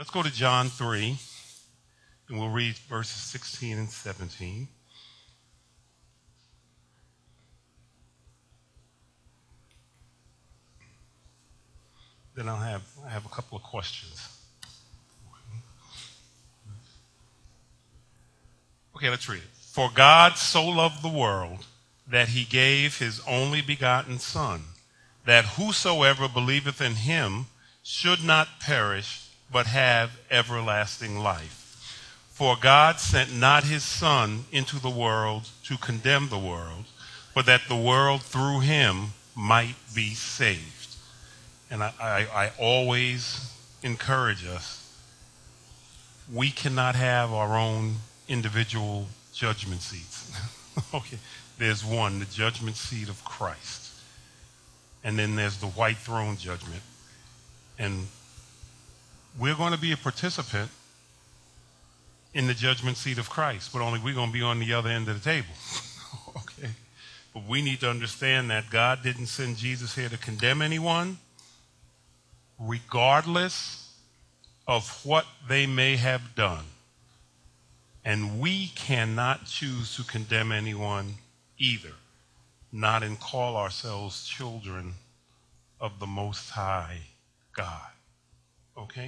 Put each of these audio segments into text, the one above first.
Let's go to John 3, and we'll read verses 16 and 17. Then I have a couple of questions. Okay, let's read it. For God so loved the world that he gave his only begotten Son, that whosoever believeth in him should not perish, but have everlasting life. For God sent not his Son into the world to condemn the world, but that the world through him might be saved. And I always encourage us, we cannot have our own individual judgment seats. Okay, there's one, the judgment seat of Christ. And then there's the white throne judgment. And we're going to be a participant in the judgment seat of Christ, but only we're going to be on the other end of the table. Okay? But we need to understand that God didn't send Jesus here to condemn anyone, regardless of what they may have done. And we cannot choose to condemn anyone either, not and call ourselves children of the Most High God. Okay?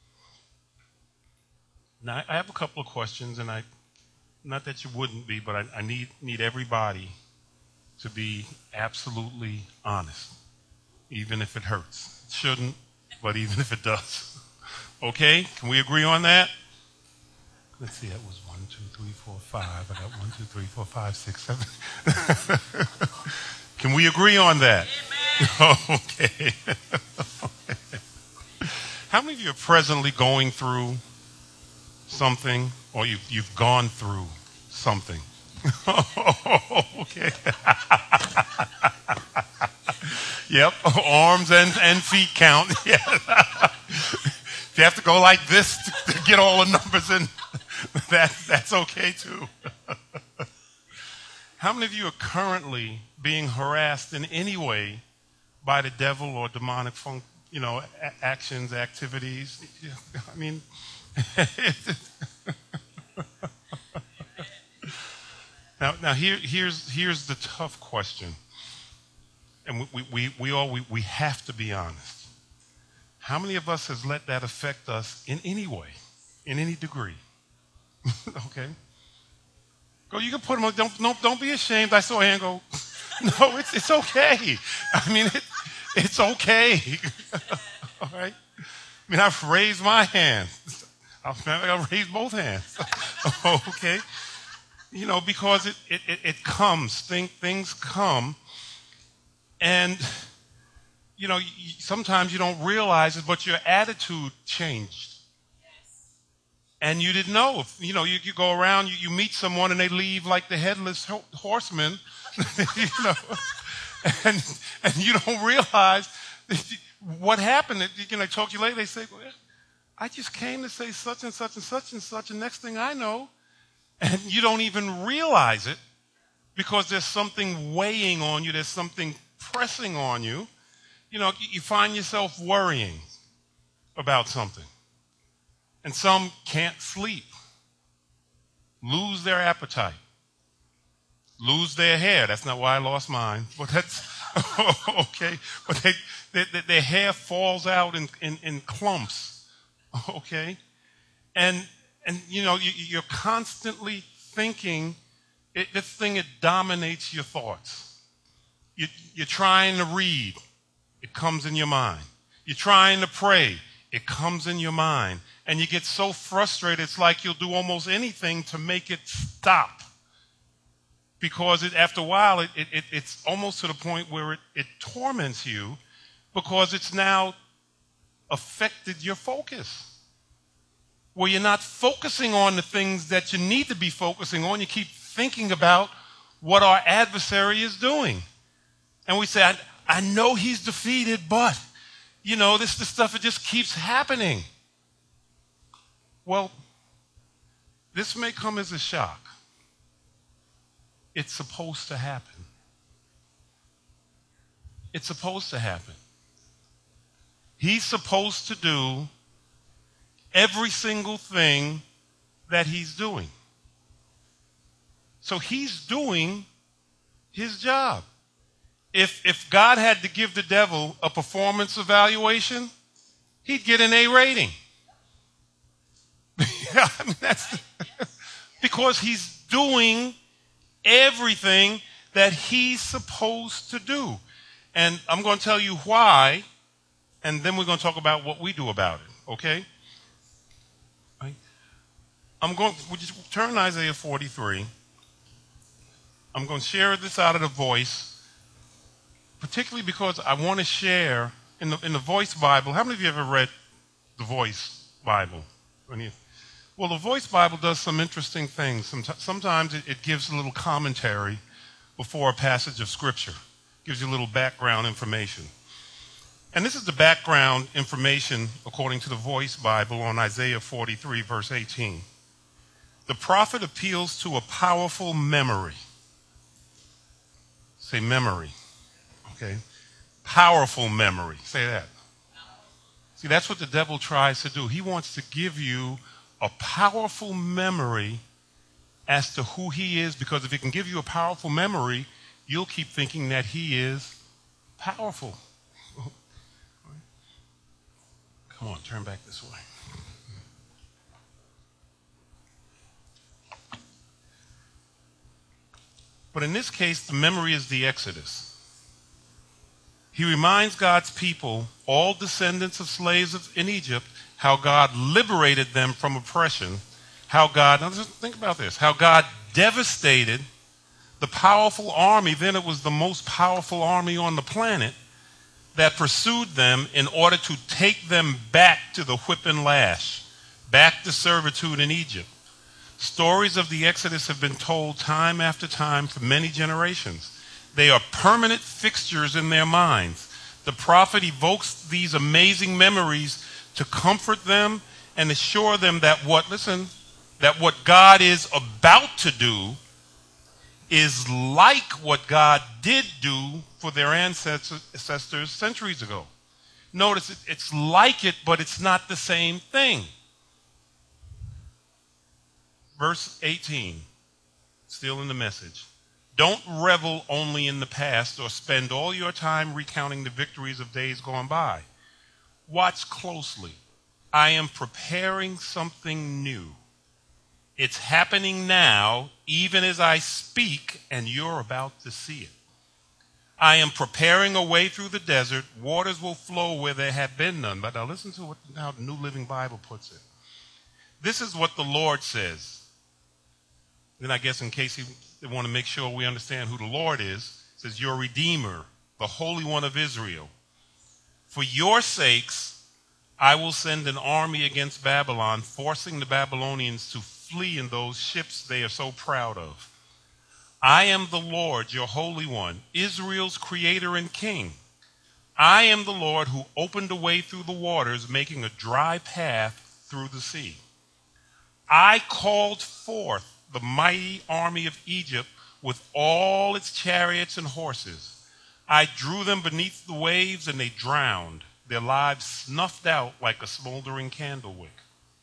Now, I have a couple of questions, and not that you wouldn't be, but I need everybody to be absolutely honest, even if it hurts. It shouldn't, but even if it does. Okay? Can we agree on that? Let's see, that was 1, 2, 3, 4, 5. I got 1, 2, 3, 4, 5, 6, 7. Can we agree on that? Okay. How many of you are presently going through something, or you've gone through something? Okay. Yep, arms and feet count. Yeah. If you have to go like this to get all the numbers in, that's okay too. How many of you are currently being harassed in any way by the devil or demonic actions, activities? I mean, now here's the tough question, and we have to be honest. How many of us has let that affect us in any way, in any degree? Okay. Go, you can put them on. Don't be ashamed. I saw a hand go. No, it's okay. I mean, it's okay. All right. I mean, I've raised my hand. I'll raise both hands. Okay. Because it comes. Things come, and sometimes you don't realize it, but your attitude changed. And you didn't know. You go around, you meet someone, and they leave like the headless horseman, and you don't realize what happened. They talk to you later, they say, well, I just came to say such and such and such and such, and next thing I know, and you don't even realize it because there's something weighing on you, there's something pressing on you. You find yourself worrying about something. And some can't sleep, lose their appetite, lose their hair. That's not why I lost mine, but that's okay. But their hair falls out in clumps, okay? And you're constantly thinking. This thing, it dominates your thoughts. You're trying to read, it comes in your mind. You're trying to pray, it comes in your mind. And you get so frustrated, it's like you'll do almost anything to make it stop. Because after a while, it's almost to the point where it torments you because it's now affected your focus. Where you're not focusing on the things that you need to be focusing on. You keep thinking about what our adversary is doing. And we say, I know he's defeated, but, this stuff, it just keeps happening. Well, this may come as a shock. It's supposed to happen. It's supposed to happen. He's supposed to do every single thing that he's doing. So he's doing his job. If God had to give the devil a performance evaluation, he'd get an A rating. Yeah, I mean, that's because he's doing everything that he's supposed to do. And I'm going to tell you why, and then we're going to talk about what we do about it, okay? Right? Would you turn to Isaiah 43? I'm going to share this out of the Voice, particularly because I want to share in the Voice Bible. How many of you ever read the Voice Bible? Well, the Voice Bible does some interesting things. Sometimes it gives a little commentary before a passage of Scripture. Gives you a little background information. And this is the background information according to the Voice Bible on Isaiah 43, verse 18. The prophet appeals to a powerful memory. Say memory. Okay? Powerful memory. Say that. See, that's what the devil tries to do. He wants to give you a powerful memory as to who he is, because if he can give you a powerful memory, you'll keep thinking that he is powerful. Come on, turn back this way. But in this case, the memory is the Exodus. He reminds God's people, all descendants of slaves in Egypt, how God liberated them from oppression, now just think about this, how God devastated the powerful army, then it was the most powerful army on the planet, that pursued them in order to take them back to the whip and lash, back to servitude in Egypt. Stories of the Exodus have been told time after time for many generations. They are permanent fixtures in their minds. The prophet evokes these amazing memories to comfort them and assure them that what God is about to do is like what God did do for their ancestors centuries ago. Notice it's like it, but it's not the same thing. Verse 18, still in the Message. Don't revel only in the past or spend all your time recounting the victories of days gone by. Watch closely. I am preparing something new. It's happening now, even as I speak, and you're about to see it. I am preparing a way through the desert. Waters will flow where there have been none. But now listen to how the New Living Bible puts it. This is what the Lord says. Then I guess in case they want to make sure we understand who the Lord is, it says, your Redeemer, the Holy One of Israel. For your sakes, I will send an army against Babylon, forcing the Babylonians to flee in those ships they are so proud of. I am the Lord, your Holy One, Israel's Creator and King. I am the Lord who opened a way through the waters, making a dry path through the sea. I called forth the mighty army of Egypt with all its chariots and horses. I drew them beneath the waves and they drowned, their lives snuffed out like a smoldering candle wick.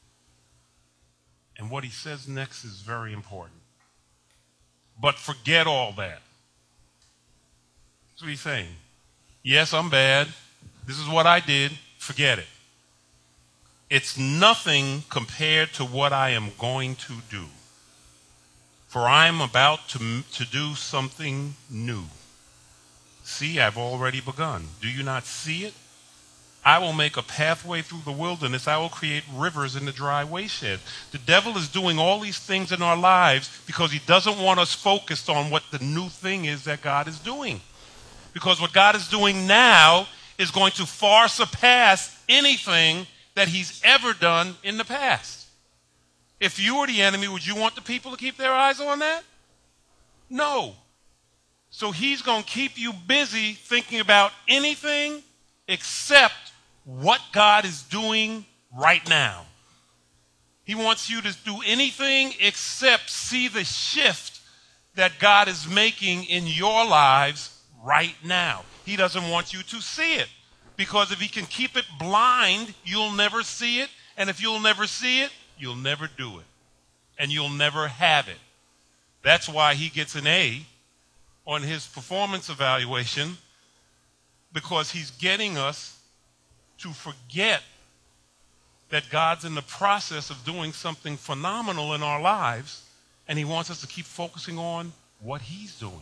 And what he says next is very important. But forget all that. That's what he's saying. Yes, I'm bad. This is what I did. Forget it. It's nothing compared to what I am going to do. For I am about to do something new. See, I've already begun. Do you not see it? I will make a pathway through the wilderness. I will create rivers in the dry wasteland. The devil is doing all these things in our lives because he doesn't want us focused on what the new thing is that God is doing. Because what God is doing now is going to far surpass anything that he's ever done in the past. If you were the enemy, would you want the people to keep their eyes on that? No. So he's going to keep you busy thinking about anything except what God is doing right now. He wants you to do anything except see the shift that God is making in your lives right now. He doesn't want you to see it, because if he can keep it blind, you'll never see it, And if you'll never see it, you'll never do it. And you'll never have it. That's why he gets an A on his performance evaluation, because he's getting us to forget that God's in the process of doing something phenomenal in our lives, and he wants us to keep focusing on what he's doing,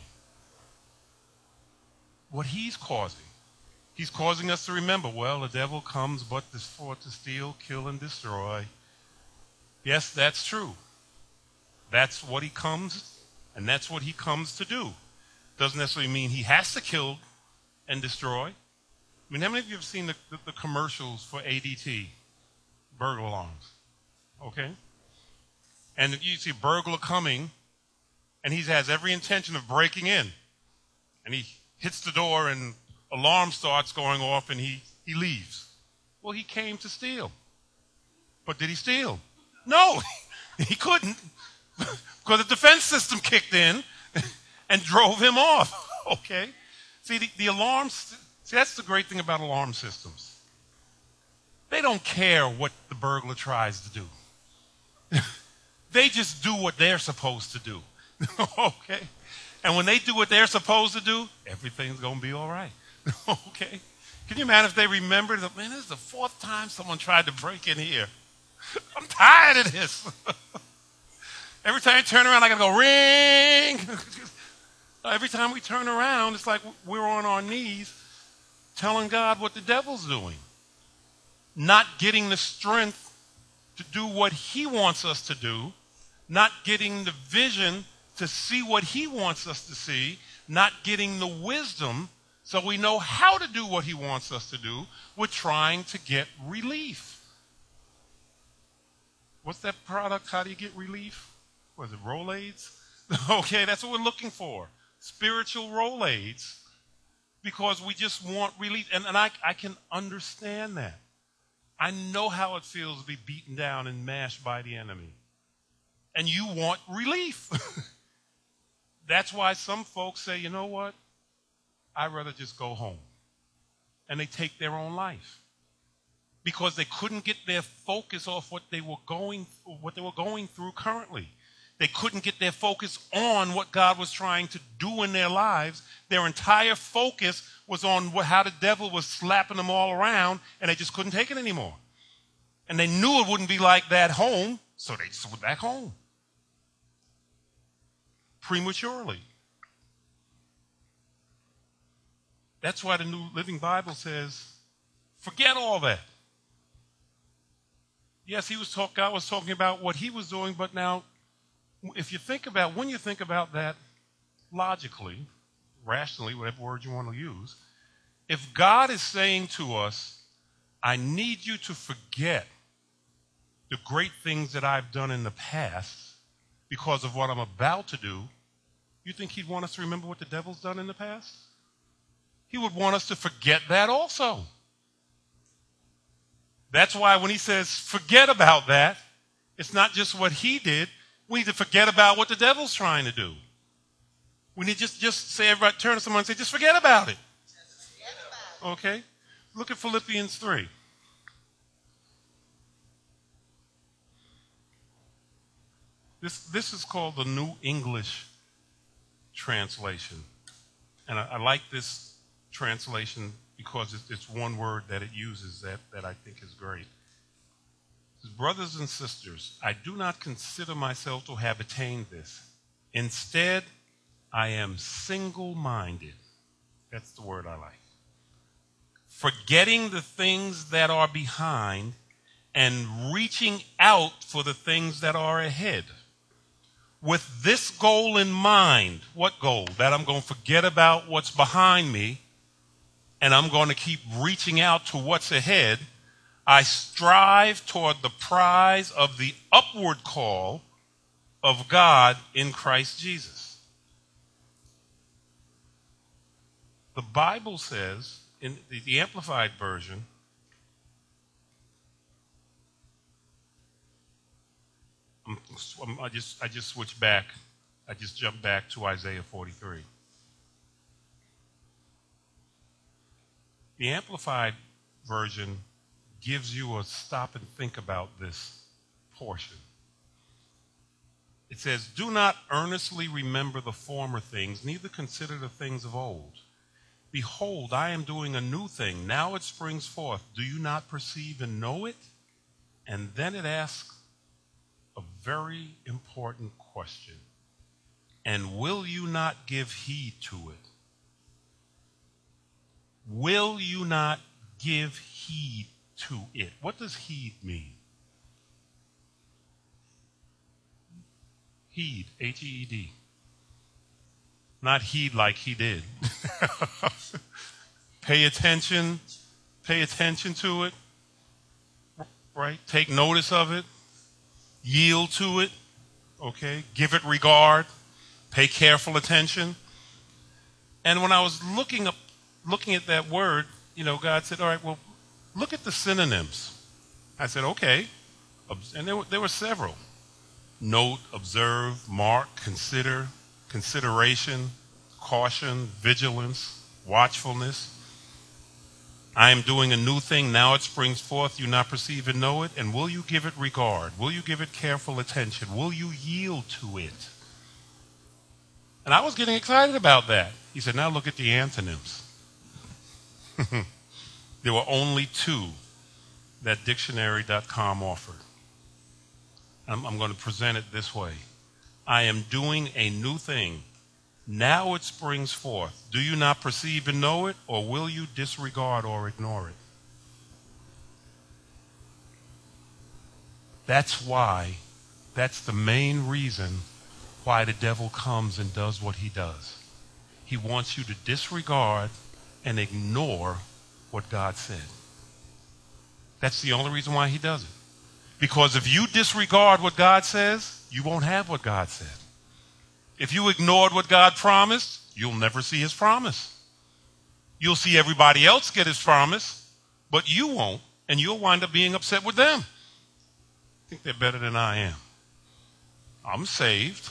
what he's causing. He's causing us to remember, well, the devil comes but for to steal, kill, and destroy. Yes, that's true. That's what he comes, and that's what he comes to do. Doesn't necessarily mean he has to kill and destroy. I mean, how many of you have seen the commercials for ADT, burglar alarms? Okay? And you see a burglar coming, and he has every intention of breaking in. And he hits the door, and alarm starts going off, and he leaves. Well, he came to steal. But did he steal? No, he couldn't, because the defense system kicked in and drove him off. Okay? See, the alarms, that's the great thing about alarm systems. They don't care what the burglar tries to do. They just do what they're supposed to do. Okay? And when they do what they're supposed to do, everything's going to be all right. Okay? Can you imagine if they remembered, man, this is the 4th time someone tried to break in here. I'm tired of this. Every time I turn around, I got to go ring. Every time we turn around, it's like we're on our knees telling God what the devil's doing. Not getting the strength to do what he wants us to do. Not getting the vision to see what he wants us to see. Not getting the wisdom so we know how to do what he wants us to do. We're trying to get relief. What's that product? How do you get relief? Was it Rolaids? Okay, that's what we're looking for. Spiritual Rolaids, because we just want relief. And I can understand that. I know how it feels to be beaten down and mashed by the enemy. And you want relief. That's why some folks say, you know what? I'd rather just go home. And they take their own life. Because they couldn't get their focus off what they were going through currently. They couldn't get their focus on what God was trying to do in their lives. Their entire focus was on how the devil was slapping them all around, and they just couldn't take it anymore. And they knew it wouldn't be like that home, so they just went back home. Prematurely. That's why the New Living Bible says, forget all that. Yes, God was talking about what he was doing, but now, when you think about that logically, rationally, whatever word you want to use, if God is saying to us, I need you to forget the great things that I've done in the past because of what I'm about to do, you think he'd want us to remember what the devil's done in the past? He would want us to forget that also. That's why when he says forget about that, it's not just what he did. We need to forget about what the devil's trying to do. We need to just say, everybody, turn to someone and say, just forget about it. Okay? Look at Philippians 3. This is called the New English Translation. And I like this translation because it's one word that it uses that I think is great. It says, brothers and sisters, I do not consider myself to have attained this. Instead, I am single-minded. That's the word I like. Forgetting the things that are behind and reaching out for the things that are ahead. With this goal in mind, what goal? That I'm going to forget about what's behind me and I'm going to keep reaching out to what's ahead. I strive toward the prize of the upward call of God in Christ Jesus. The Bible says, in the Amplified Version, I just switched back. I just jumped back to Isaiah 43. The Amplified Version gives you a stop and think about this portion. It says, do not earnestly remember the former things, neither consider the things of old. Behold, I am doing a new thing. Now it springs forth. Do you not perceive and know it? And then it asks a very important question. And will you not give heed to it? Will you not give heed to it? What does heed mean? Heed, H-E-E-D. Not heed like he did. Pay attention to it, right? Take notice of it, yield to it, okay? Give it regard, pay careful attention. And when I was looking at that word, God said, all right, well, look at the synonyms. I said, okay. And there were several. Note, observe, mark, consider, consideration, caution, vigilance, watchfulness. I am doing a new thing. Now it springs forth. You not perceive and know it. And will you give it regard? Will you give it careful attention? Will you yield to it? And I was getting excited about that. He said, now look at the antonyms. There were only two that dictionary.com offered. I'm going to present it this way. I am doing a new thing. Now it springs forth. Do you not perceive and know it, or will you disregard or ignore it? That's the main reason why the devil comes and does what he does. He wants you to disregard and ignore what God said. That's the only reason why he does it. Because if you disregard what God says, you won't have what God said. If you ignored what God promised, you'll never see his promise. You'll see everybody else get his promise, but you won't, and you'll wind up being upset with them. I think they're better than I am. I'm saved.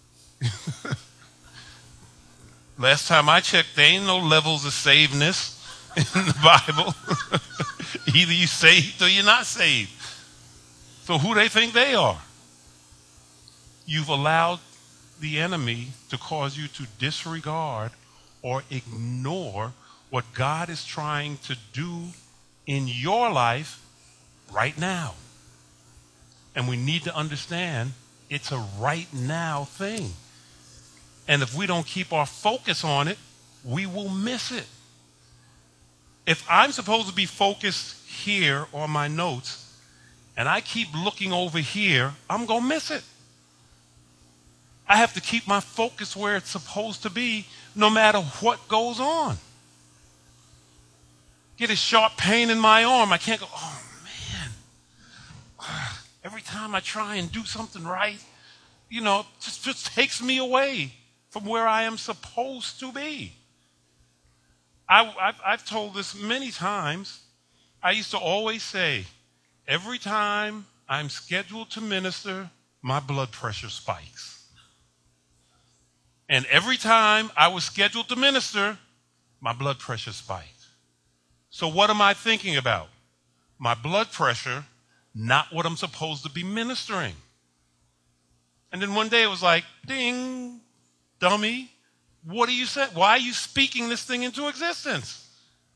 Last time I checked, there ain't no levels of savedness in the Bible. Either you saved or you're not saved. So who they think they are? You've allowed the enemy to cause you to disregard or ignore what God is trying to do in your life right now. And we need to understand it's a right now thing. And if we don't keep our focus on it, we will miss it. If I'm supposed to be focused here on my notes, and I keep looking over here, I'm going to miss it. I have to keep my focus where it's supposed to be no matter what goes on. Get a sharp pain in my arm. I can't go, oh, man. Every time I try and do something right, just takes me away from where I am supposed to be. I've told this many times. I used to always say, every time I'm scheduled to minister, my blood pressure spikes. And every time I was scheduled to minister, my blood pressure spiked. So what am I thinking about? My blood pressure, not what I'm supposed to be ministering. And then one day it was like, ding, dummy, what are you saying? Why are you speaking this thing into existence?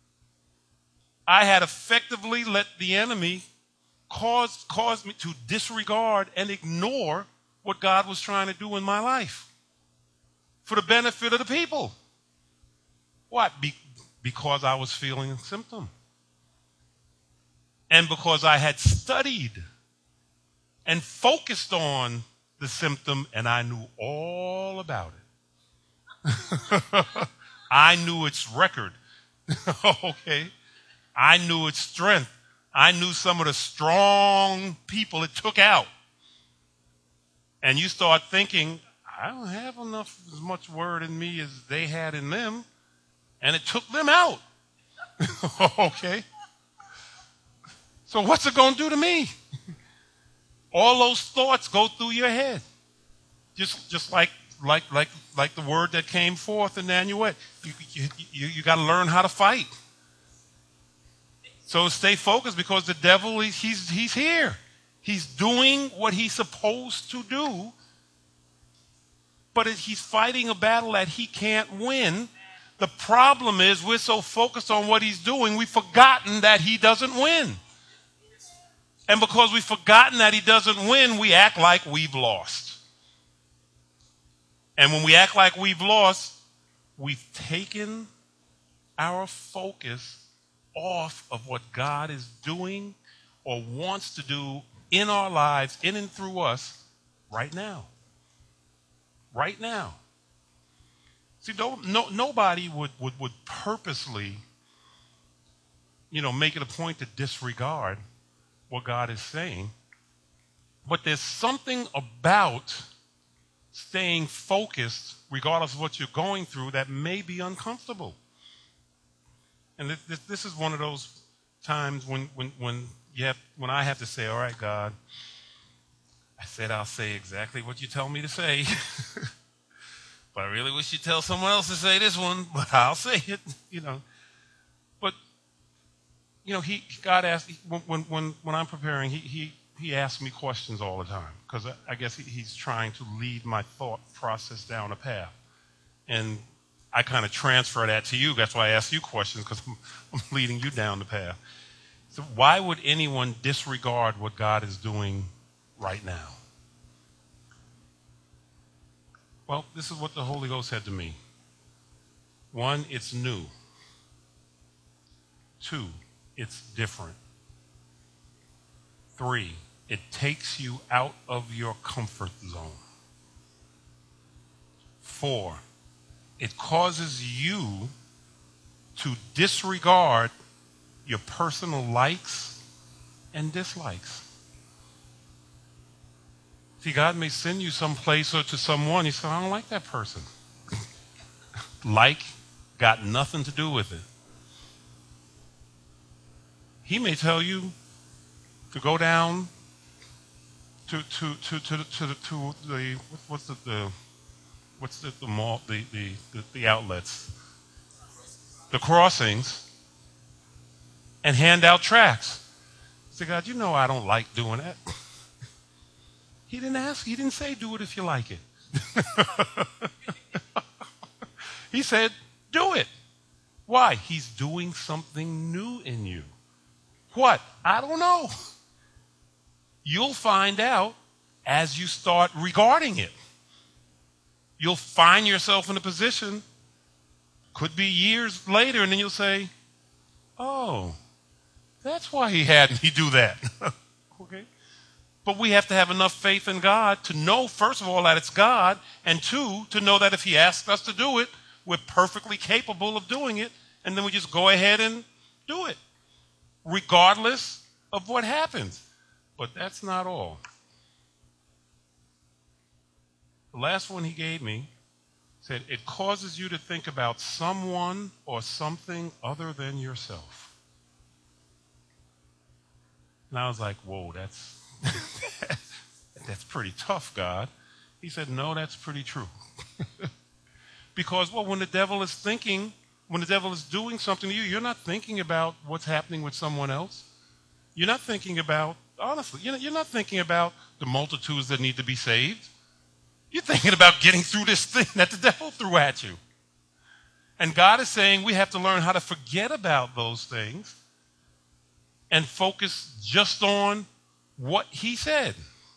I had effectively let the enemy cause me to disregard and ignore what God was trying to do in my life for the benefit of the people. What? Because I was feeling a symptom. And because I had studied and focused on the symptom and I knew all about it. I knew its record. Okay? I knew its strength. I knew some of the strong people it took out. And you start thinking, I don't have as much word in me as they had in them. And it took them out. Okay? So what's it going to do to me? All those thoughts go through your head. Just like the word that came forth in Nanuet. You got to learn how to fight. So stay focused because the devil, he's here. He's doing what he's supposed to do, but he's fighting a battle that he can't win. The problem is we're so focused on what he's doing, we've forgotten that he doesn't win. And because we've forgotten that he doesn't win, we act like we've lost. And when we act like we've lost, we've taken our focus off of what God is doing or wants to do in our lives, in and through us, right now. Right now. See, nobody would purposely, make it a point to disregard what God is saying. But there's something about staying focused, regardless of what you're going through, that may be uncomfortable. And this is one of those times when I have to say, all right, God, I said I'll say exactly what you tell me to say. But I really wish you'd tell someone else to say this one, but I'll say it, But, God asked, when I'm preparing, he asks me questions all the time because I guess he's trying to lead my thought process down a path. And I kind of transfer that to you. That's why I ask you questions because I'm leading you down the path. So why would anyone disregard what God is doing right now? Well, this is what the Holy Ghost said to me. 1, it's new. 2, it's different. 3, it takes you out of your comfort zone. 4, it causes you to disregard your personal likes and dislikes. See, God may send you someplace or to someone. You say, I don't like that person. Like got nothing to do with it. He may tell you to go down to the what's the mall, the outlets, the crossings, and hand out tracts. Say, God, I don't like doing that. He didn't ask. He didn't say do it if you like it. He said do it. Why? He's doing something new in you. What? I don't know. You'll find out as you start regarding it. You'll find yourself in a position, could be years later, and then you'll say, oh, that's why he had me do that. Okay? But we have to have enough faith in God to know, first of all, that it's God, and 2, to know that if he asks us to do it, we're perfectly capable of doing it, and then we just go ahead and do it, regardless of what happens. But that's not all. The last one he gave me said, it causes you to think about someone or something other than yourself. And I was like, whoa, that's pretty tough, God. He said, no, that's pretty true. Because, when the devil is doing something to you, you're not thinking about what's happening with someone else. You're not thinking about, honestly, you're not thinking about the multitudes that need to be saved. You're thinking about getting through this thing that the devil threw at you. And God is saying we have to learn how to forget about those things and focus just on what he said.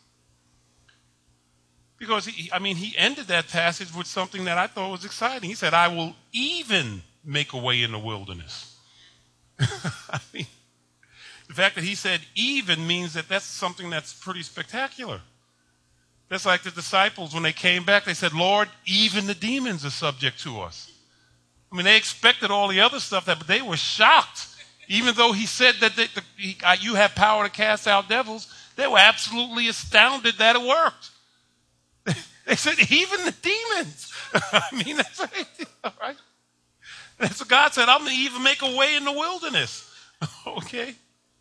Because he ended that passage with something that I thought was exciting. He said, I will even make a way in the wilderness. The fact that he said even means that that's something that's pretty spectacular. That's like the disciples, when they came back, they said, Lord, even the demons are subject to us. They expected all the other stuff, but they were shocked. Even though he said that you have power to cast out devils, they were absolutely astounded that it worked. They said, even the demons. That's all right. That's what God said. I'm going to even make a way in the wilderness. Okay?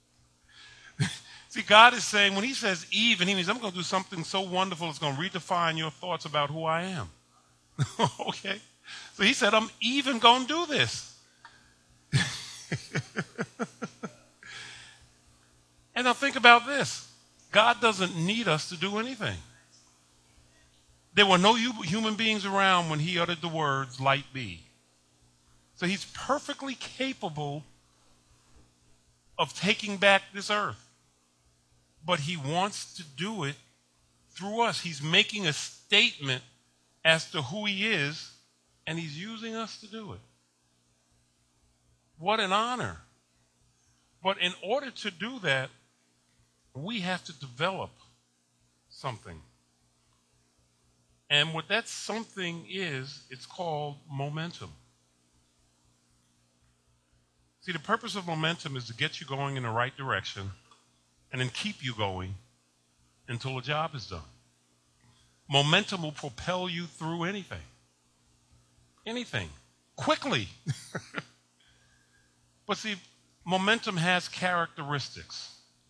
See, God is saying, when he says even, he means I'm going to do something so wonderful it's going to redefine your thoughts about who I am. Okay? So he said, I'm even going to do this. And now think about this. God doesn't need us to do anything. There were no human beings around when he uttered the words, light be. So he's perfectly capable of taking back this earth. But he wants to do it through us. He's making a statement as to who he is, and he's using us to do it. What an honor. But in order to do that, we have to develop something. And what that something is, it's called momentum. See, the purpose of momentum is to get you going in the right direction and then keep you going until the job is done. Momentum will propel you through anything. Anything. Quickly. But see, momentum has characteristics.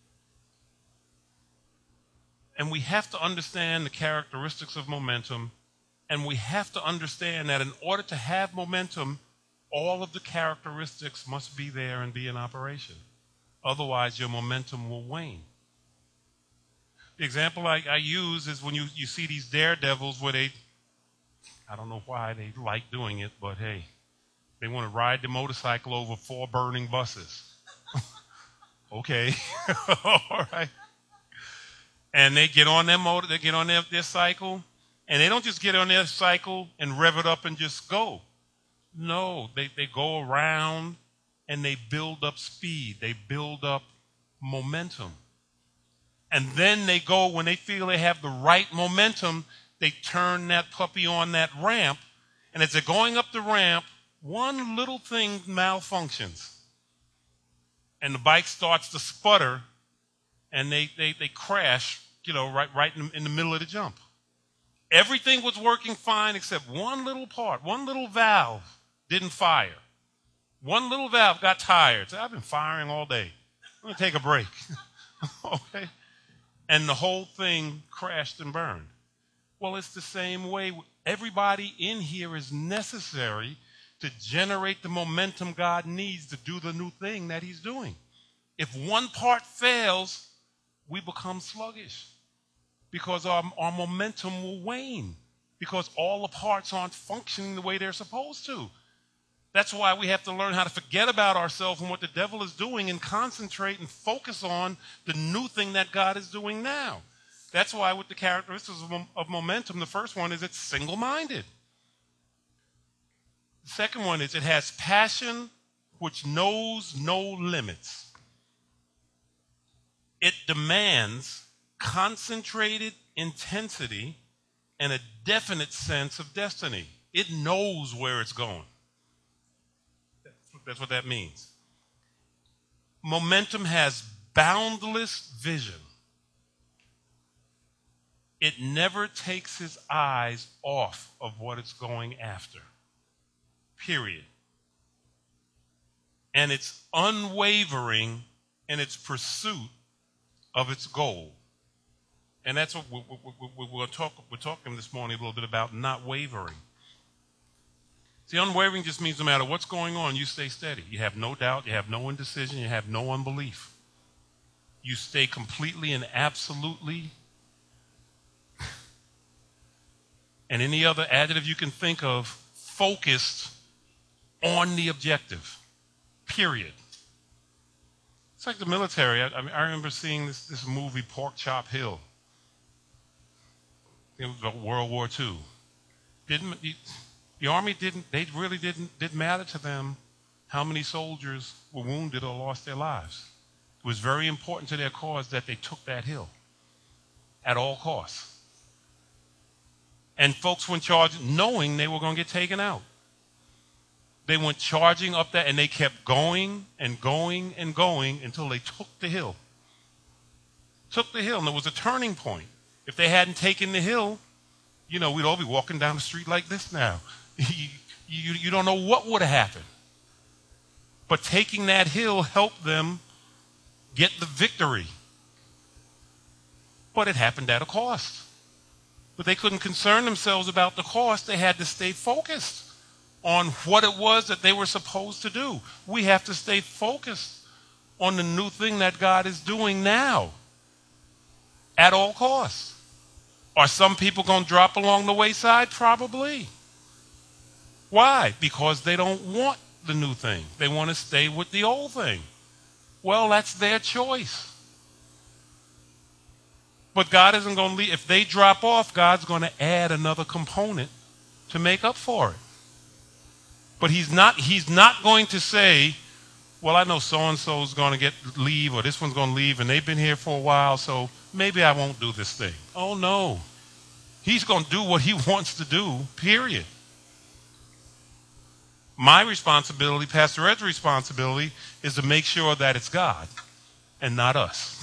And we have to understand the characteristics of momentum, and we have to understand that in order to have momentum, all of the characteristics must be there and be in operation. Otherwise, your momentum will wane. The example I use is when you see these daredevils where I don't know why they like doing it, but hey, they want to ride the motorcycle over 4 burning buses. Okay. All right. And they get on their motor, they get on their cycle, and they don't just get on their cycle and rev it up and just go. No, they go around and they build up speed. They build up momentum. And then they go, when they feel they have the right momentum, they turn that puppy on that ramp. And as they're going up the ramp, one little thing malfunctions. And the bike starts to sputter, and they crash, right in the middle of the jump. Everything was working fine except one little part, one little valve didn't fire. One little valve got tired. So I've been firing all day. I'm going to take a break. Okay? And the whole thing crashed and burned. Well, it's the same way. Everybody in here is necessary to generate the momentum God needs to do the new thing that he's doing. If one part fails, we become sluggish because our momentum will wane because all the parts aren't functioning the way they're supposed to. That's why we have to learn how to forget about ourselves and what the devil is doing and concentrate and focus on the new thing that God is doing now. That's why with the characteristics of momentum, the first one is it's single-minded. The second one is it has passion which knows no limits. It demands concentrated intensity and a definite sense of destiny. It knows where it's going. That's what that means. Momentum has boundless vision. It never takes its eyes off of what it's going after. Period. And it's unwavering in its pursuit of its goal. And that's what we're talking this morning a little bit about not wavering. See, unwavering just means no matter what's going on, you stay steady. You have no doubt, you have no indecision, you have no unbelief. You stay completely and absolutely, and any other adjective you can think of, focused on the objective. Period. It's like the military. I remember seeing this movie, Pork Chop Hill. It was about World War II. The Army didn't matter to them how many soldiers were wounded or lost their lives. It was very important to their cause that they took that hill at all costs. And folks went charging knowing they were going to get taken out. They went charging up that, and they kept going and going and going until they took the hill. Took the hill, and there was a turning point. If they hadn't taken the hill, we'd all be walking down the street like this now. You don't know what would have happened. But taking that hill helped them get the victory. But it happened at a cost. But they couldn't concern themselves about the cost. They had to stay focused on what it was that they were supposed to do. We have to stay focused on the new thing that God is doing now at all costs. Are some people going to drop along the wayside? Probably. Why? Because they don't want the new thing. They want to stay with the old thing. Well, that's their choice. But God isn't going to leave. If they drop off, God's going to add another component to make up for it. But he's not going to say, well, I know so-and-so is going to leave, or this one's going to leave, and they've been here for a while, so maybe I won't do this thing. Oh, no. He's going to do what he wants to do, period. My responsibility, Pastor Ed's responsibility, is to make sure that it's God and not us.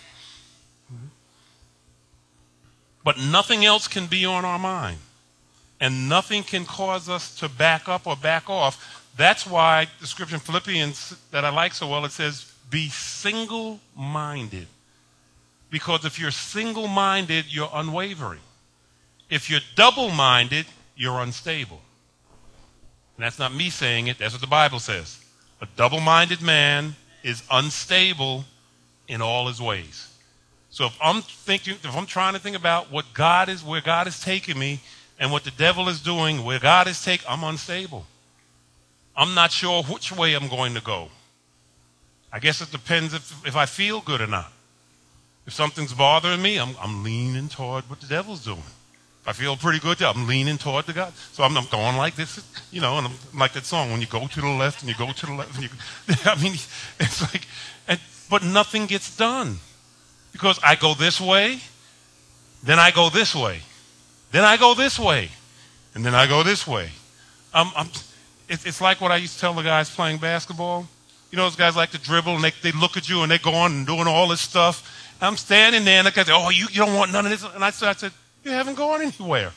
But nothing else can be on our mind. And nothing can cause us to back up or back off. That's why the scripture in Philippians that I like so well, it says, be single-minded. Because if you're single-minded, you're unwavering. If you're double-minded, you're unstable. And that's not me saying it. That's what the Bible says. A double-minded man is unstable in all his ways. So if I'm trying to think about where God is taking me, and what the devil is doing, where God is taking, I'm unstable. I'm not sure which way I'm going to go. I guess it depends if I feel good or not. If something's bothering me, I'm leaning toward what the devil's doing. If I feel pretty good, I'm leaning toward the God. So I'm going like this, and I'm like that song, when you go to the left and you go to the left. It's like, but nothing gets done. Because I go this way, then I go this way. Then I go this way, and then I go this way. It's like what I used to tell the guys playing basketball. Those guys like to dribble, and they look at you, and they're going and doing all this stuff. I'm standing there, and the guy said, oh, you don't want none of this. And I said, you haven't gone anywhere.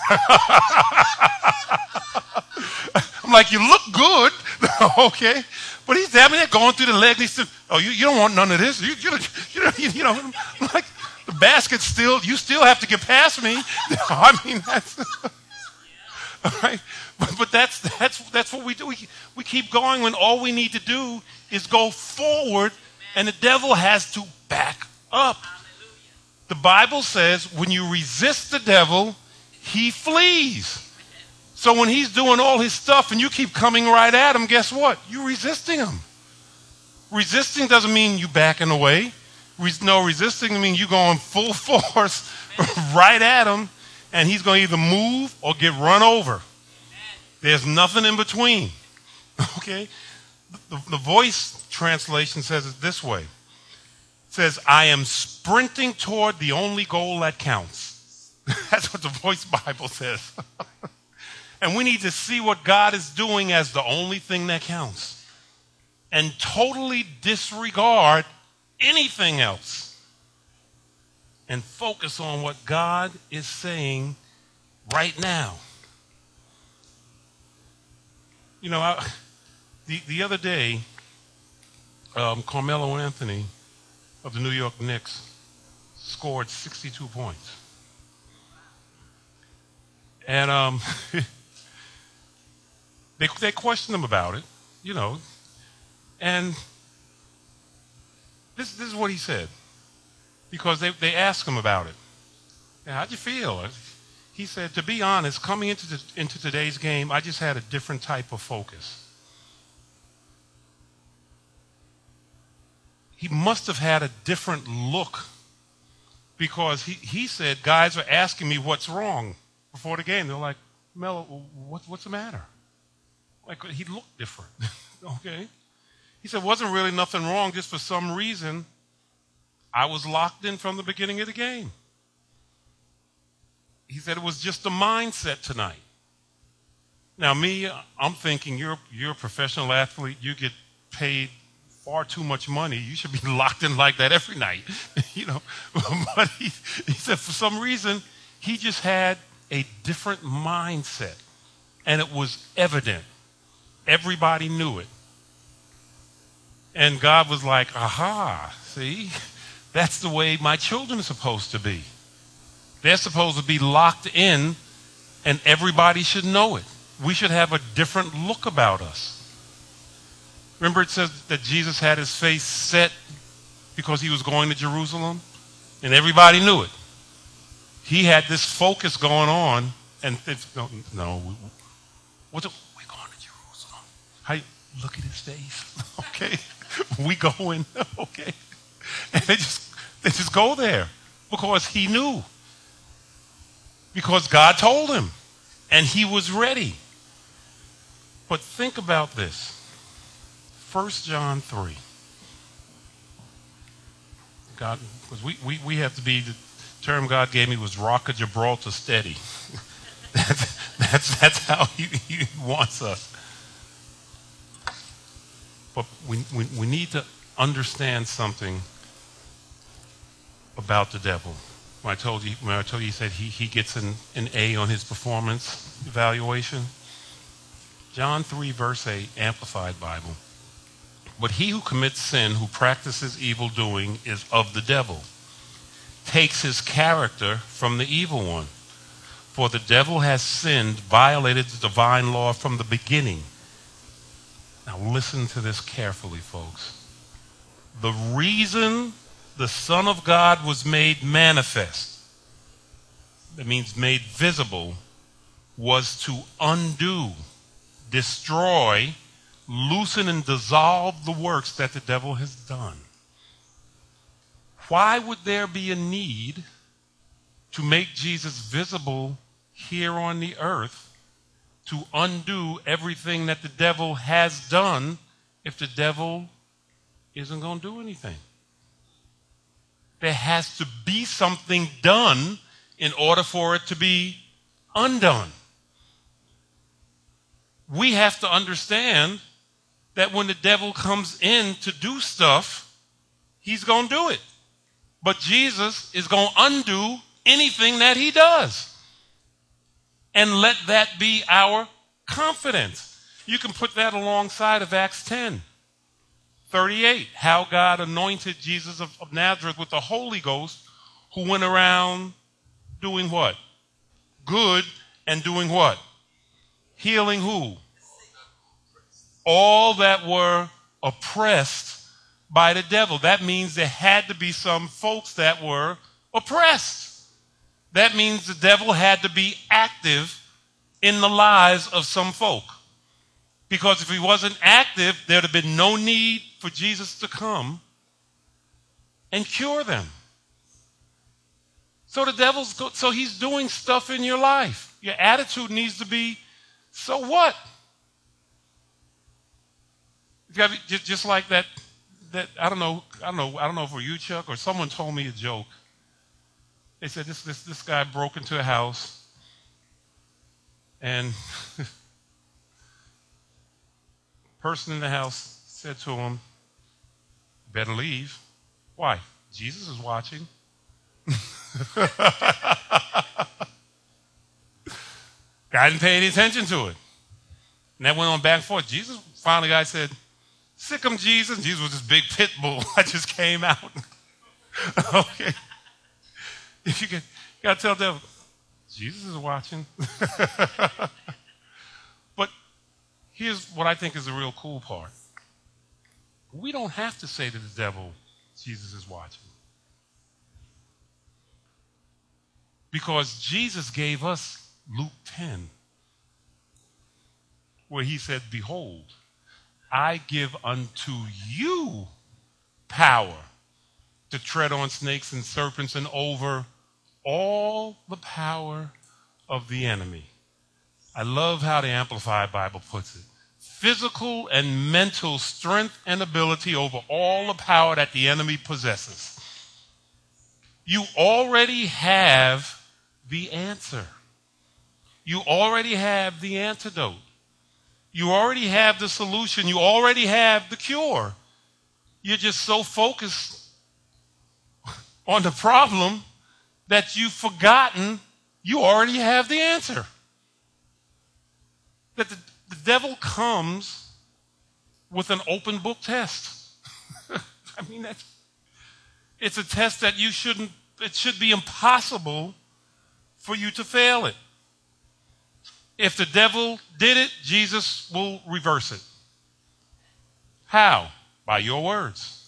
I'm like, you look good, okay? But he's having it going through the leg, and he said, oh, you don't want none of this. I'm like, the basket's you still have to get past me. That's all right. But that's what we do. We keep going when all we need to do is go forward, and the devil has to back up. The Bible says when you resist the devil, he flees. So when he's doing all his stuff and you keep coming right at him, guess what? You're resisting him. Resisting doesn't mean you backing away. Resisting means you're going full force right at him, and he's going to either move or get run over. There's nothing in between. Okay? The Voice translation says it this way. It says, I am sprinting toward the only goal that counts. That's what the Voice Bible says. And we need to see what God is doing as the only thing that counts. And totally disregard anything else. And focus on what God is saying right now. The other day, Carmelo Anthony of the New York Knicks scored 62 points. And they questioned him about it, and this is what he said, because they asked him about it. How'd you feel? He said, to be honest, coming into today's game, I just had a different type of focus. He must have had a different look, because he said, guys are asking me what's wrong before the game. They're like, Melo, what's the matter? Like, he looked different. Okay? He said, wasn't really nothing wrong, just for some reason, I was locked in from the beginning of the game. He said it was just a mindset tonight. Now, me, I'm thinking you're a professional athlete. You get paid far too much money. You should be locked in like that every night. But he said for some reason, he just had a different mindset. And it was evident. Everybody knew it. And God was like, aha, see? That's the way my children are supposed to be. They're supposed to be locked in, and everybody should know it. We should have a different look about us. Remember it says that Jesus had his face set because he was going to Jerusalem? And everybody knew it. He had this focus going on, and we're going to Jerusalem. How you, look at his face. Okay. We going. Okay. And they just go there because he knew. Because God told him. And he was ready. But think about this. 1 John 3. God, because we have to be, the term God gave me was Rock of Gibraltar steady. that's how he wants us. But we need to understand something about the devil. When I told you he said he gets an A on his performance evaluation. John 3 verse 8, Amplified Bible. But he who commits sin, who practices evil doing, is of the devil, takes his character from the evil one. For the devil has sinned, violated the divine law from the beginning. Now listen to this carefully, folks. The reason the Son of God was made manifest, that means made visible, was to undo, destroy, loosen and dissolve the works that the devil has done. Why would there be a need to make Jesus visible here on the earth to undo everything that the devil has done if the devil isn't going to do anything? There has to be something done in order for it to be undone. We have to understand that when the devil comes in to do stuff, he's going to do it. But Jesus is going to undo anything that he does. And let that be our confidence. You can put that alongside of Acts 10:38, how God anointed Jesus of Nazareth with the Holy Ghost, who went around doing what? Good, and doing what? Healing who? All that were oppressed by the devil. That means there had to be some folks that were oppressed. That means the devil had to be active in the lives of some folk. Because if he wasn't active, there'd have been no need for Jesus to come and cure them. So the devil's so he's doing stuff in your life. Your attitude needs to be, so what? You got to be just like that. I don't know if it were you, Chuck, or someone told me a joke. They said this guy broke into a house, and person in the house said to him, "Better leave." Why? Jesus is watching. Guy didn't pay any attention to it. And that went on back and forth. Jesus, finally, guy said, "Sick 'em, Jesus." Jesus was this big pit bull. I just came out. Okay. If you got to tell the devil, Jesus is watching. But here's what I think is the real cool part. We don't have to say to the devil, Jesus is watching. Because Jesus gave us Luke 10, where he said, "Behold, I give unto you power to tread on snakes and serpents and over all the power of the enemy." I love how the Amplified Bible puts it. Physical and mental strength and ability over all the power that the enemy possesses. You already have the answer. You already have the antidote. You already have the solution. You already have the cure. You're just so focused on the problem that you've forgotten you already have the answer. That the devil comes with an open book test. I mean, it's a test that it should be impossible for you to fail it. If the devil did it, Jesus will reverse it. How? By your words.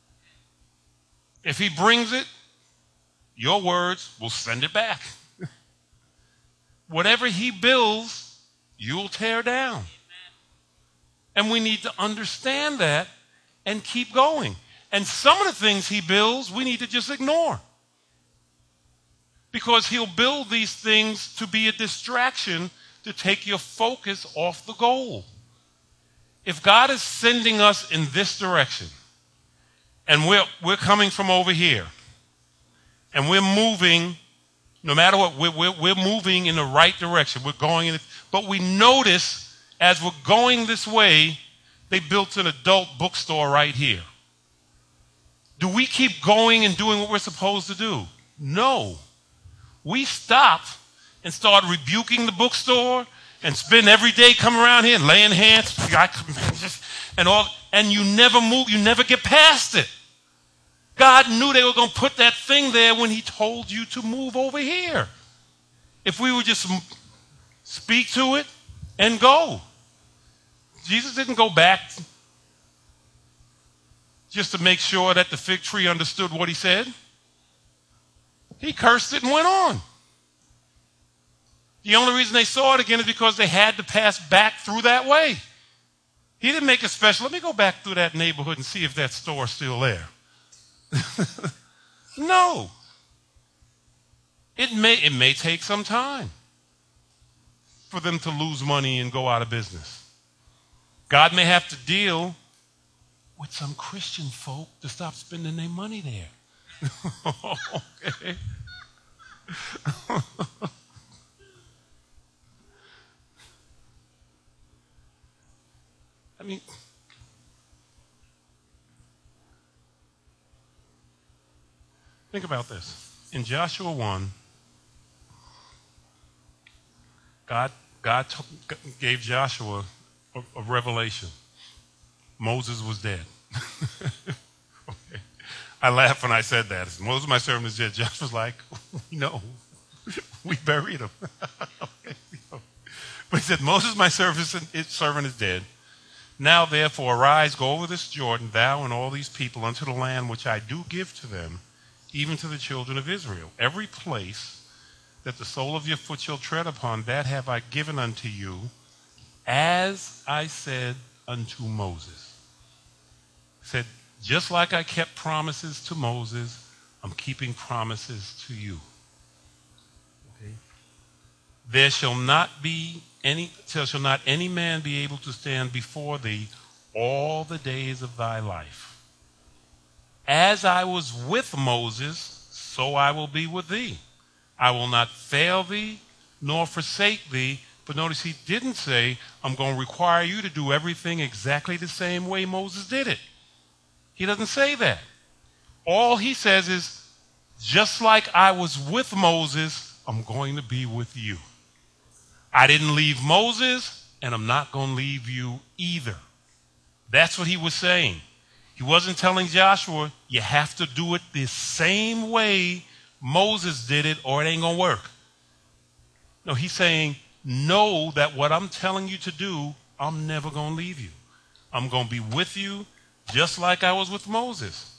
If he brings it, your words will send it back. Whatever he builds, you'll tear down. And we need to understand that and keep going. And some of the things he builds, we need to just ignore. Because he'll build these things to be a distraction to take your focus off the goal. If God is sending us in this direction, and we're coming from over here, and we're moving, no matter what, we're moving in the right direction. We're going in, but we notice as we're going this way, they built an adult bookstore right here. Do we keep going and doing what we're supposed to do? No. We stop and start rebuking the bookstore and spend every day coming around here and laying hands and all, and you never move, you never get past it. God knew they were going to put that thing there when he told you to move over here. If we would just speak to it and go. Jesus didn't go back just to make sure that the fig tree understood what he said. He cursed it and went on. The only reason they saw it again is because they had to pass back through that way. He didn't make it special. Let me go back through that neighborhood and see if that store's still there. No. It may take some time for them to lose money and go out of business. God may have to deal with some Christian folk to stop spending their money there. Okay. I mean, think about this. In Joshua 1, God gave Joshua a revelation. Moses was dead. Okay. I laughed when I said that. Moses, my servant, is dead. Joshua's like, no, we buried him. Okay. But he said, Moses, my servant, is dead. Now, therefore, arise, go over this Jordan, thou and all these people, unto the land which I do give to them, even to the children of Israel. Every place that the sole of your foot shall tread upon, that have I given unto you, as I said unto Moses. He said, just like I kept promises to Moses, I'm keeping promises to you. Okay? There shall not any man be able to stand before thee all the days of thy life. As I was with Moses, so I will be with thee. I will not fail thee, nor forsake thee. But notice he didn't say, I'm going to require you to do everything exactly the same way Moses did it. He doesn't say that. All he says is, just like I was with Moses, I'm going to be with you. I didn't leave Moses, and I'm not going to leave you either. That's what he was saying. He wasn't telling Joshua, you have to do it the same way Moses did it, or it ain't going to work. No, he's saying, know that what I'm telling you to do, I'm never going to leave you. I'm going to be with you just like I was with Moses.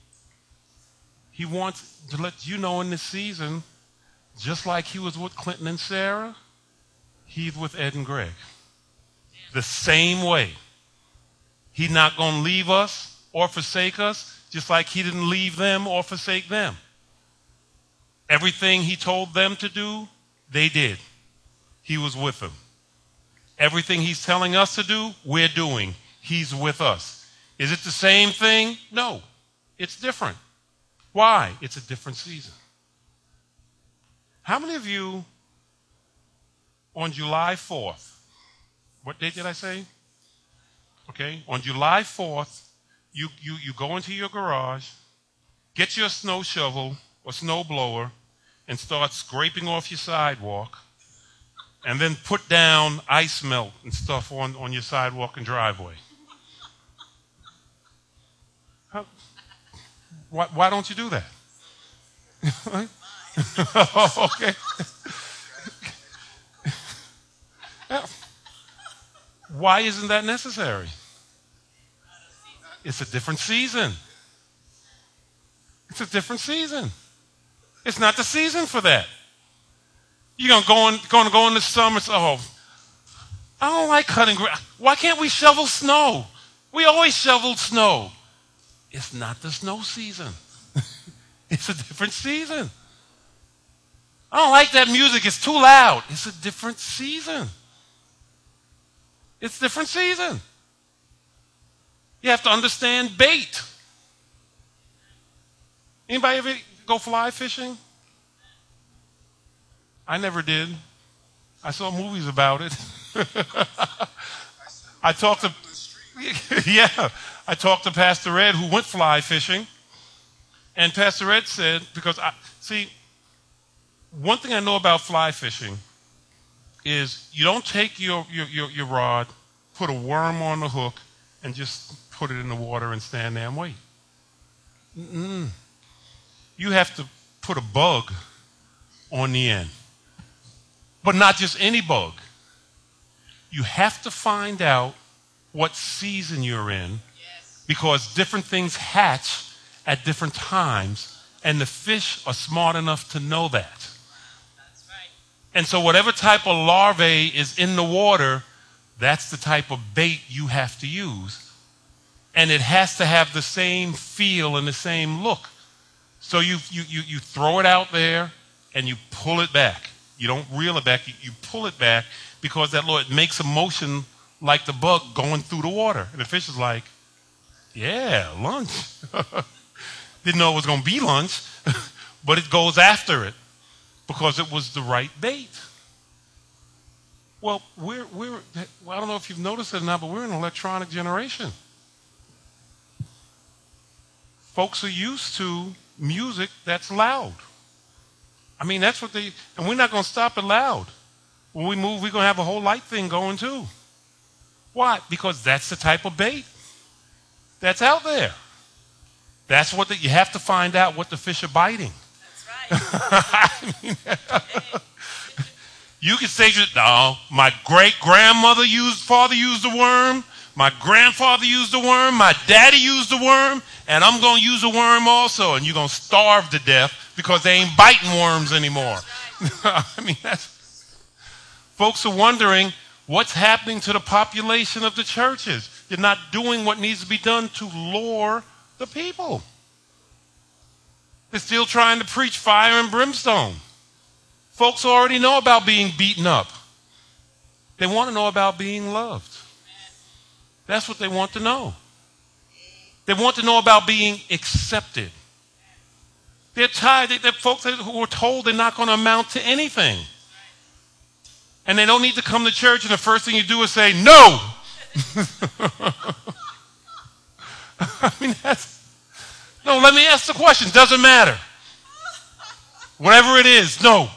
He wants to let you know in this season, just like he was with Clinton and Sarah, he's with Ed and Greg. The same way. He's not going to leave us or forsake us, just like he didn't leave them or forsake them. Everything he told them to do, they did. He was with them. Everything he's telling us to do, we're doing. He's with us. Is it the same thing? No. It's different. Why? It's a different season. How many of you on July 4th, what date did I say? Okay, on July 4th, you go into your garage, get your snow shovel or snow blower, and start scraping off your sidewalk, and then put down ice melt and stuff on your sidewalk and driveway. Why don't you do that? Okay. Why isn't that necessary? It's a different season. It's a different season. It's not the season for that. You're going to go in the summer. Oh, I don't like cutting grass. Why can't we shovel snow? We always shoveled snow. It's not the snow season. It's a different season. I don't like that music. It's too loud. It's a different season. It's a different season. You have to understand bait. Anybody ever go fly fishing? I never did. I saw movies about it. I talked to I talked to Pastor Ed who went fly fishing. And Pastor Ed said, because one thing I know about fly fishing is you don't take your rod, put a worm on the hook, and just put it in the water and stand there and wait. Mm-mm. You have to put a bug on the end. But not just any bug. You have to find out what season you're in, because different things hatch at different times, and the fish are smart enough to know that. That's right. And so whatever type of larvae is in the water, that's the type of bait you have to use. And it has to have the same feel and the same look. So you throw it out there and you pull it back. You don't reel it back, you pull it back, because it makes a motion like the bug going through the water. And the fish is like, yeah, lunch. Didn't know it was going to be lunch, but it goes after it because it was the right bait. Well, I don't know if you've noticed it or not, but we're in an electronic generation. Folks are used to music that's loud. I mean, that's what and we're not going to stop it loud. When we move, we're going to have a whole light thing going too. Why? Because that's the type of bait that's out there. That's what you have to find out what the fish are biting. That's right. You can say, no, my great-grandmother father used the worm, my grandfather used the worm, my daddy used the worm, and I'm going to use a worm also, and you're going to starve to death because they ain't biting worms anymore. Right. Folks are wondering what's happening to the population of the churches. You're not doing what needs to be done to lure the people. They're still trying to preach fire and brimstone. Folks already know about being beaten up. They want to know about being loved. That's what they want to know. They want to know about being accepted. They're tired. They're folks who are told they're not going to amount to anything. And they don't need to come to church, and the first thing you do is say, no. No, let me ask the question. Doesn't matter. Whatever it is, no.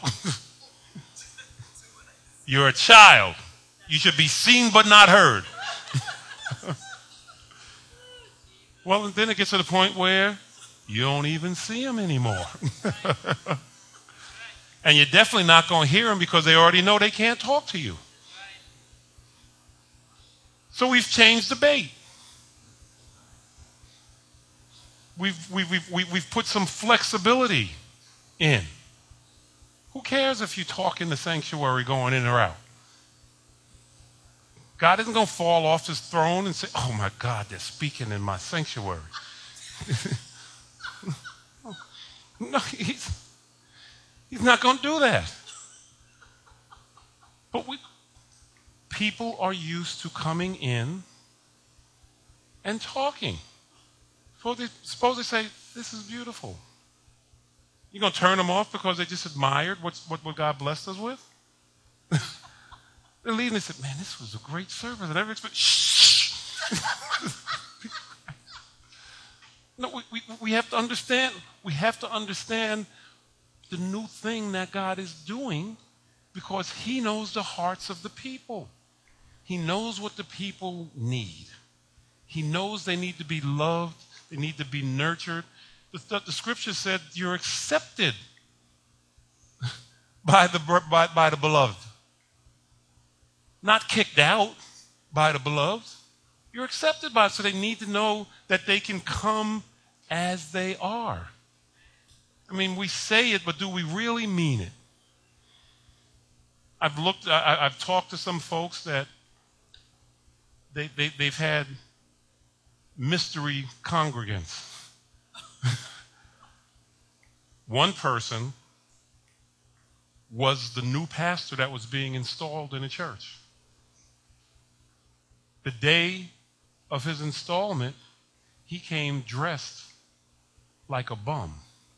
You're a child. You should be seen but not heard. Well, and then it gets to the point where you don't even see them anymore. And you're definitely not going to hear them because they already know they can't talk to you. So we've changed the bait. We've put some flexibility in. Who cares if you talk in the sanctuary going in or out? God isn't going to fall off his throne and say, oh my God, they're speaking in my sanctuary. No, he's not going to do that. But people are used to coming in and talking. Suppose they say, this is beautiful. You're going to turn them off because they just admired what God blessed us with? They're leaving and said, man, this was a great service. I never expected. Shh. No, we have to understand. We have to understand the new thing that God is doing, because he knows the hearts of the people. He knows what the people need. He knows they need to be loved. They need to be nurtured. The scripture said you're accepted by the beloved. Not kicked out by the beloved. You're accepted by it, so they need to know that they can come as they are. I mean, we say it, but do we really mean it? I've talked to some folks that they've had mystery congregants. One person was the new pastor that was being installed in a church. The day of his installment, he came dressed like a bum.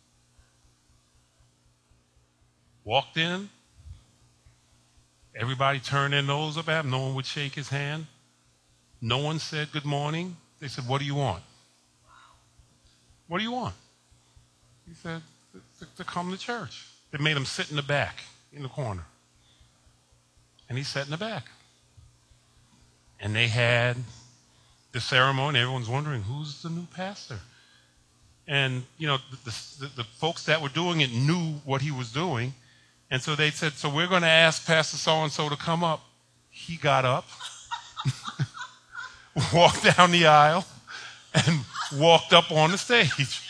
Walked in, everybody turned their nose up at him. No one would shake his hand. No one said good morning. They said, "What do you want?" "What do you want?" He said, to come to church. They made him sit in the back, in the corner. And he sat in the back. And they had the ceremony. Everyone's wondering, who's the new pastor? And, the folks that were doing it knew what he was doing. And so they said, so we're going to ask Pastor so-and-so to come up. He got up, walked down the aisle, and walked up on the stage.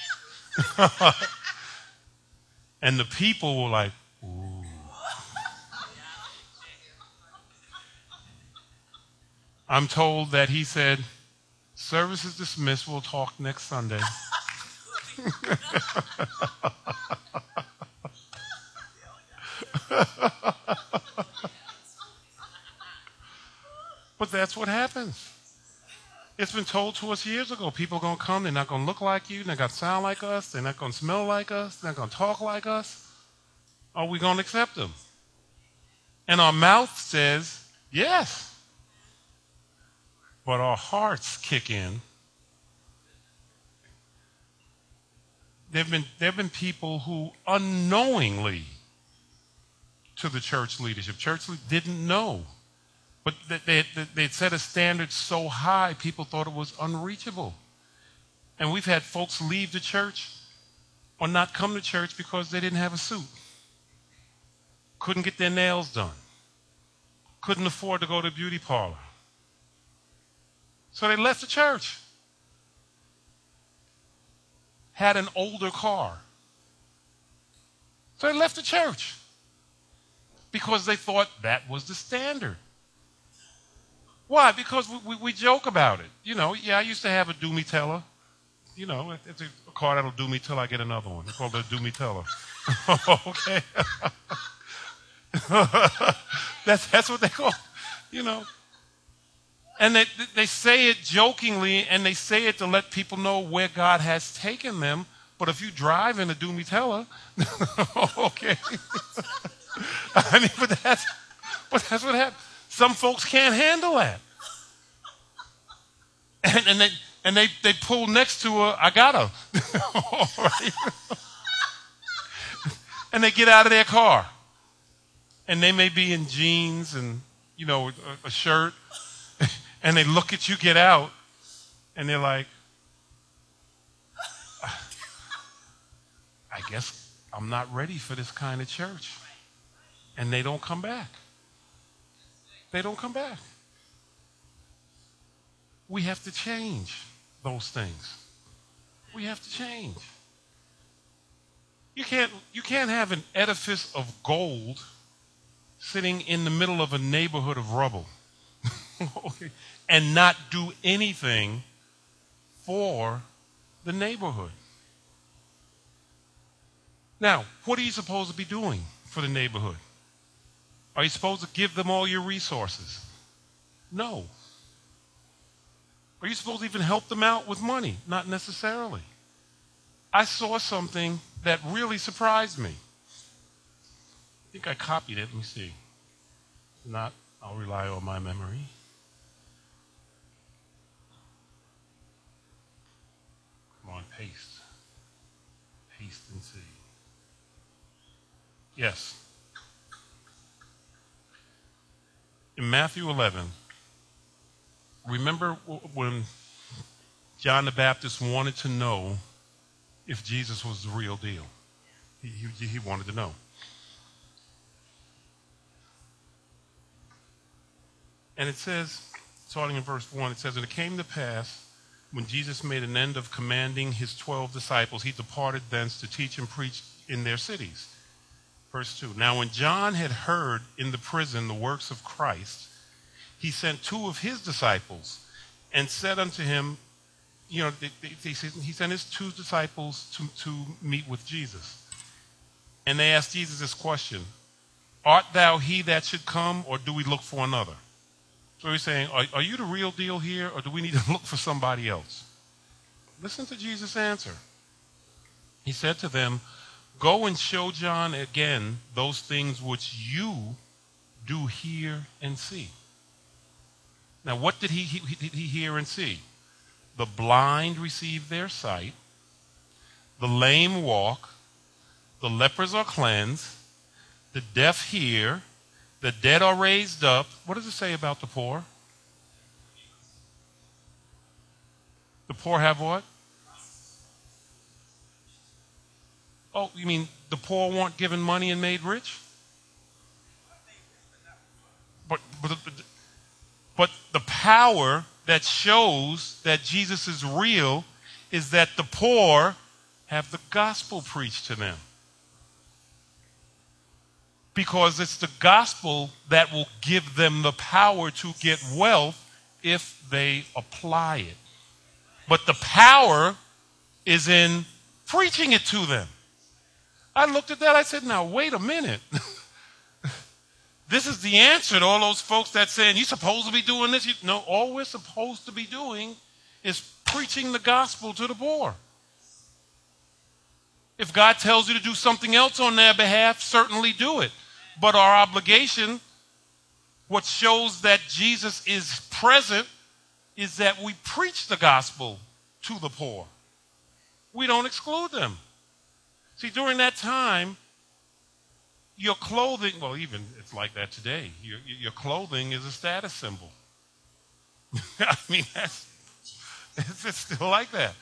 And the people were like, ooh. I'm told that he said, service is dismissed. We'll talk next Sunday. But that's what happens. It's been told to us years ago. People are going to come. They're not going to look like you. They're not going to sound like us. They're not going to smell like us. They're not going to talk like us. Are we going to accept them? And our mouth says, yes. But our hearts kick in. There have been people who unknowingly to the church leadership didn't know. But they'd set a standard so high, people thought it was unreachable. And we've had folks leave the church or not come to church because they didn't have a suit. Couldn't get their nails done. Couldn't afford to go to a beauty parlor. So they left the church. Had an older car. So they left the church because they thought that was the standard. Why? Because we joke about it. I used to have a do-me-teller. It's a car that'll do me till I get another one. It's called a do-me-teller. Okay? That's what they call it, And they say it jokingly, and they say it to let people know where God has taken them. But if you drive in a do-me-teller, okay. I mean, but that's what happens. Some folks can't handle that. And they pull next to her, I got her. Right? And they get out of their car. And they may be in jeans and, a shirt. And they look at you get out. And they're like, I guess I'm not ready for this kind of church. And they don't come back. They don't come back. We have to change those things. We have to change. You can't have an edifice of gold sitting in the middle of a neighborhood of rubble okay, and not do anything for the neighborhood. Now, what are you supposed to be doing for the neighborhood? Are you supposed to give them all your resources? No. Are you supposed to even help them out with money? Not necessarily. I saw something that really surprised me. I think I copied it. Let me see. If not, I'll rely on my memory. Come on, paste. Paste and see. Yes. In Matthew 11, remember when John the Baptist wanted to know if Jesus was the real deal? He wanted to know. And it says, starting in verse 1, it says, "And it came to pass, when Jesus made an end of commanding his 12 disciples, he departed thence to teach and preach in their cities." Verse 2, "Now when John had heard in the prison the works of Christ, he sent 2 of his disciples and said unto him," he sent his 2 disciples to meet with Jesus. And they asked Jesus this question, "Art thou he that should come, or do we look for another?" So he's saying, are you the real deal here, or do we need to look for somebody else? Listen to Jesus' answer. He said to them, "Go and show John again those things which you do hear and see." Now, what did he hear and see? The blind receive their sight, the lame walk, the lepers are cleansed, the deaf hear, the dead are raised up. What does it say about the poor? The poor have what? Oh, you mean the poor weren't given money and made rich? But the power that shows that Jesus is real is that the poor have the gospel preached to them. Because it's the gospel that will give them the power to get wealth if they apply it. But the power is in preaching it to them. I looked at that, I said, now wait a minute. This is the answer to all those folks that saying, "You're supposed to be doing this." No, all we're supposed to be doing is preaching the gospel to the poor. If God tells you to do something else on their behalf, certainly do it. But our obligation, what shows that Jesus is present, is that we preach the gospel to the poor. We don't exclude them. See, during that time, your clothing, well, even it's like that today. Your clothing is a status symbol. I mean, it's still like that.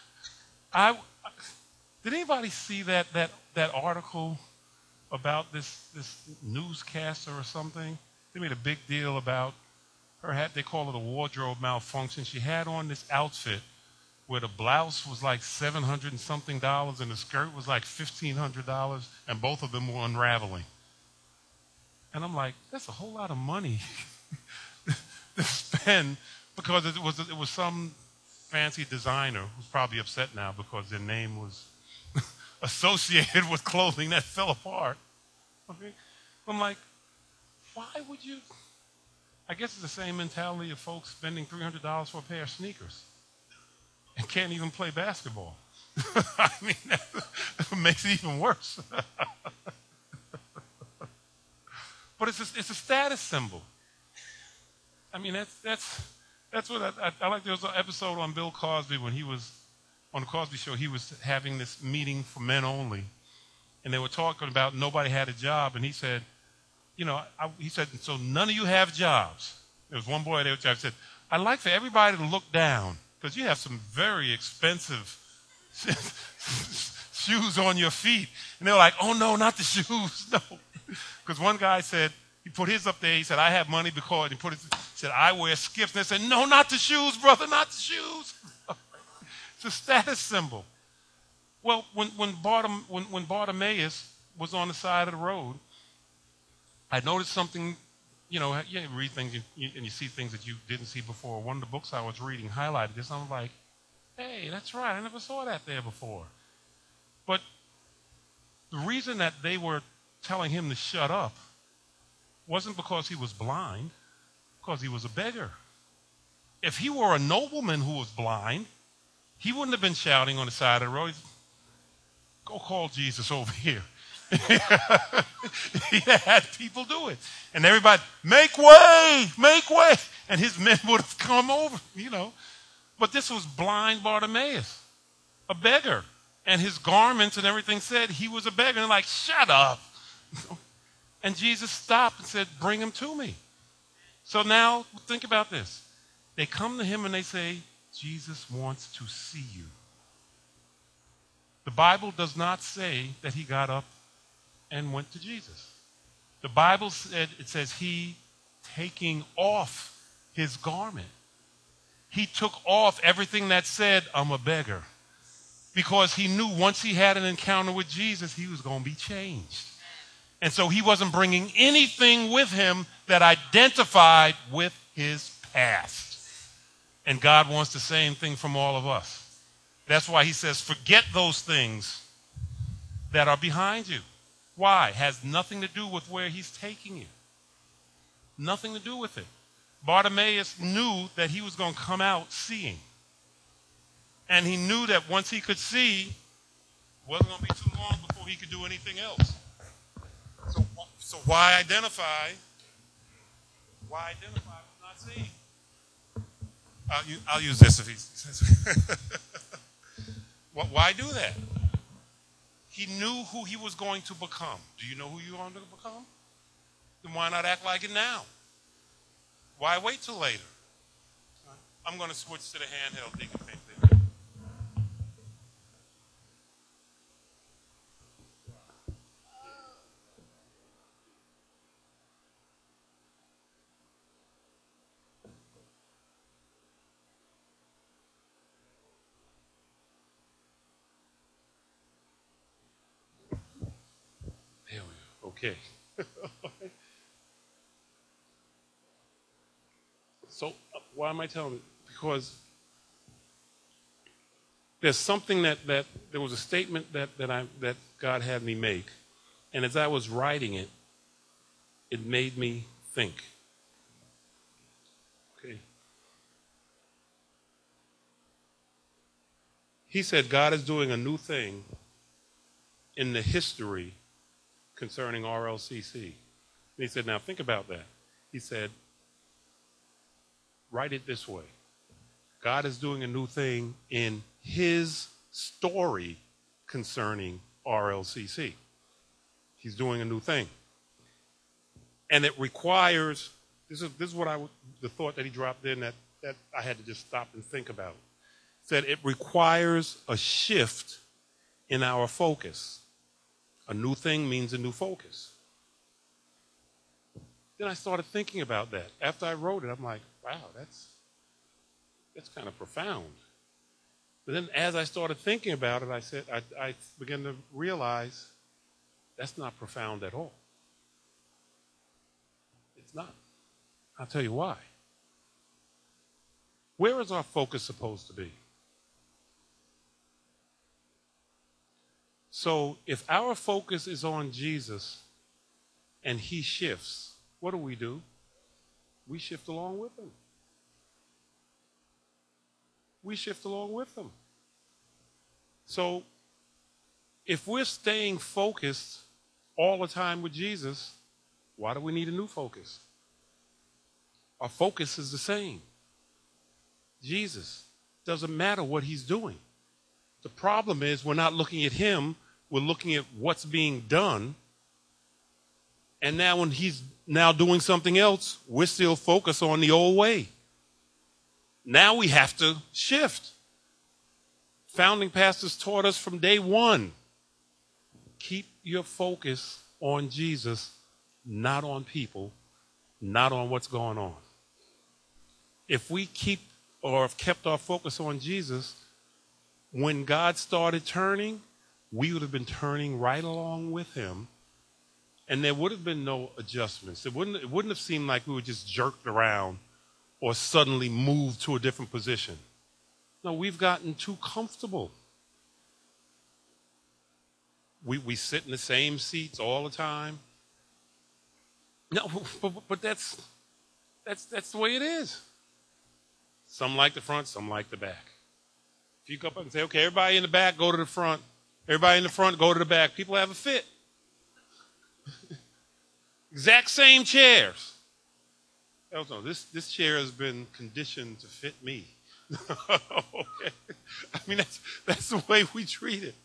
Did anybody see that article about this newscaster or something? They made a big deal about her. They call it a wardrobe malfunction. She had on this outfit where the blouse was like $700 and something, and the skirt was like $1,500, and both of them were unraveling. And I'm like, that's a whole lot of money to spend, because it was some fancy designer who's probably upset now because their name was associated with clothing that fell apart. Okay? I'm like, why would you? I guess it's the same mentality of folks spending $300 for a pair of sneakers and can't even play basketball. I mean, that makes it even worse. But it's a status symbol. I mean, that's what I like. There was an episode on Bill Cosby when he was on the Cosby Show. He was having this meeting for men only, and they were talking about nobody had a job, and he said, so none of you have jobs. There was one boy there who said, "I'd like for everybody to look down, because you have some very expensive shoes on your feet." And they were like, "Oh, no, not the shoes." No. Because one guy said, he put his up there, he said, "I have money because," he said, "I wear skips." And they said, "No, not the shoes, brother, not the shoes." It's a status symbol. Well, when Bartimaeus was on the side of the road, I noticed something. You read things and you see things that you didn't see before. One of the books I was reading highlighted this. I'm like, hey, that's right. I never saw that there before. But the reason that they were telling him to shut up wasn't because he was blind, because he was a beggar. If he were a nobleman who was blind, he wouldn't have been shouting on the side of the road, "Go call Jesus over here." He had people do it. And everybody, "Make way, make way." And his men would have come over, But this was blind Bartimaeus, a beggar. And his garments and everything said he was a beggar. And they're like, "Shut up." And Jesus stopped and said, "Bring him to me." So now think about this. They come to him and they say, "Jesus wants to see you." The Bible does not say that he got up and went to Jesus. The Bible says he, taking off his garment. He took off everything that said, I'm a beggar. Because he knew once he had an encounter with Jesus, he was going to be changed. And so he wasn't bringing anything with him that identified with his past. And God wants the same thing from all of us. That's why he says, forget those things that are behind you. Why? It has nothing to do with where he's taking you. Nothing to do with it. Bartimaeus knew that he was going to come out seeing. And he knew that once he could see, it wasn't going to be too long before he could do anything else. So why identify? Why identify with not seeing? I'll use this if he says. Why do that? He knew who he was going to become. Do you know who you're going to become? Then why not act like it now? Why wait till later? I'm going to switch to the handheld thing. There we go. Okay. So why am I telling you? Because there's something that there was a statement that God had me make, and as I was writing it, it made me think. Okay. He said God is doing a new thing in the history concerning RLCC. And he said, now think about that. He said, write it this way. God is doing a new thing in his story concerning RLCC. He's doing a new thing. And it requires, this is what the thought that he dropped in that I had to just stop and think about. He said it requires a shift in our focus. A new thing means a new focus. Then I started thinking about that. After I wrote it, I'm like, wow, that's kind of profound. But then as I started thinking about it, I began to realize that's not profound at all. It's not. I'll tell you why. Where is our focus supposed to be? So if our focus is on Jesus and he shifts, what do? We shift along with him. We shift along with him. So if we're staying focused all the time with Jesus, why do we need a new focus? Our focus is the same. Jesus. Doesn't matter what he's doing. The problem is we're not looking at him, we're looking at what's being done. And now when he's now doing something else, we're still focused on the old way. Now we have to shift. Founding pastors taught us from day one, keep your focus on Jesus, not on people, not on what's going on. If we keep or have kept our focus on Jesus, when God started turning, we would have been turning right along with him, and there would have been no adjustments. It wouldn't have seemed like we were just jerked around or suddenly moved to a different position. No, we've gotten too comfortable. We sit in the same seats all the time. No, but that's the way it is. Some like the front, some like the back. If you go up and say, okay, everybody in the back, go to the front. Everybody in the front, go to the back. People have a fit. Exact same chairs. No, this chair has been conditioned to fit me. Okay. I mean, that's the way we treat it.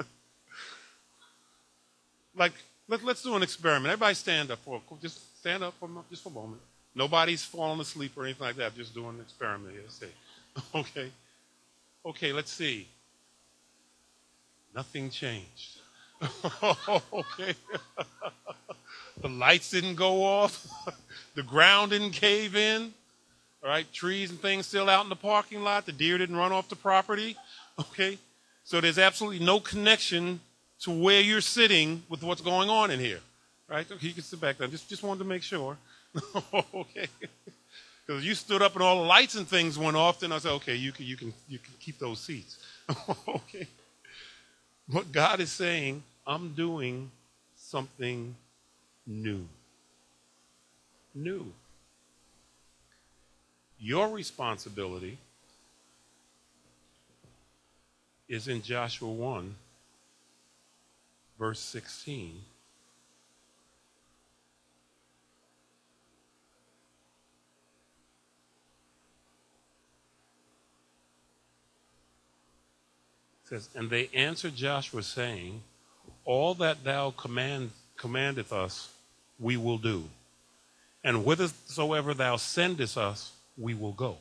Like, let's do an experiment. Everybody stand up just stand up for a moment. Nobody's falling asleep or anything like that. Just doing an experiment here. Let's see. Okay, let's see. Nothing changed. Okay. The lights didn't go off. The ground didn't cave in. All right, trees and things still out in the parking lot. The deer didn't run off the property. Okay, so there's absolutely no connection to where you're sitting with what's going on in here. Right? Okay, you can sit back there. Just wanted to make sure. Okay. Because you stood up and all the lights and things went off, then I said, okay, you can keep those seats. Okay. What God is saying, I'm doing something new. New. Your responsibility is in Joshua 1, verse 16. It says, and they answered Joshua, saying, all that thou commandeth us, we will do. And whithersoever thou sendest us, we will go.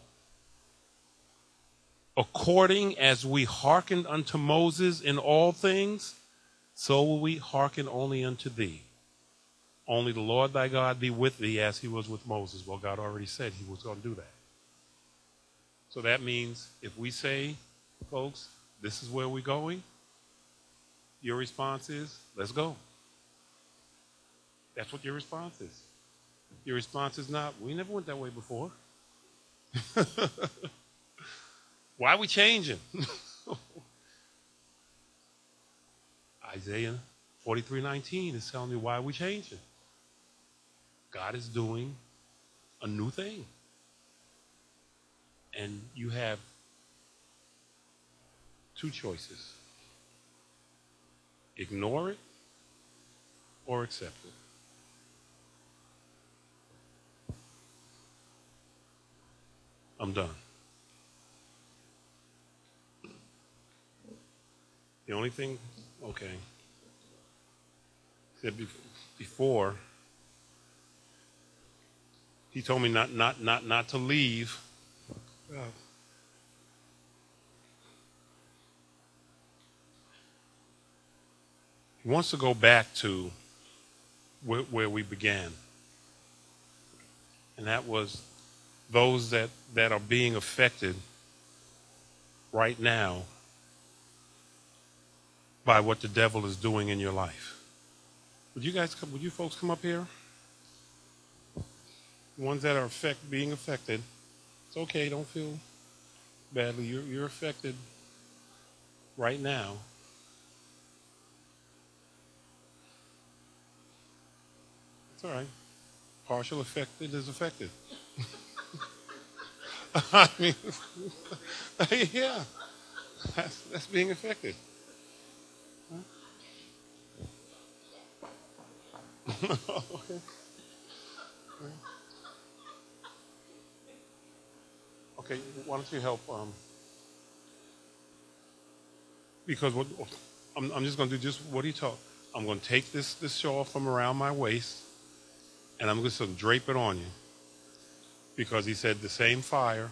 According as we hearkened unto Moses in all things, so will we hearken only unto thee. Only the Lord thy God be with thee as he was with Moses. Well, God already said he was going to do that. So that means if we say, folks, this is where we're going, your response is, let's go. That's what your response is. Your response is not, we never went that way before. Why are we changing? Isaiah 43:19 is telling me why are we changing. God is doing a new thing. And you have two choices. Ignore it or accept it. I'm done. The only thing, okay, said before, he told me not to leave. He wants to go back to where we began. And that was those that are being affected right now by what the devil is doing in your life. Would you folks come up here? The ones that are being affected, it's okay, don't feel badly. You're affected right now. It's all right. Partial affected is affected. I mean, yeah, that's being affected. Okay. Okay, why don't you help? Because I'm just going to do just what he taught. I'm going to take this shawl from around my waist, and I'm just going to drape it on you. Because he said the same fire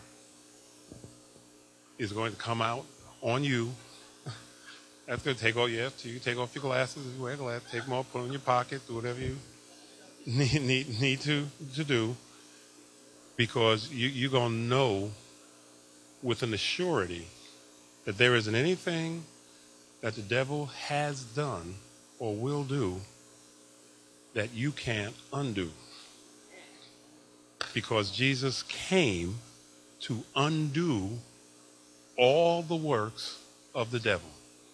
is going to come out on you. That's going to take all you have to. You take off your glasses, you wear glasses, take them off, put them in your pocket, do whatever you need to do. Because you're going to know with an assurity that there isn't anything that the devil has done or will do that you can't undo. Because Jesus came to undo all the works of the devil.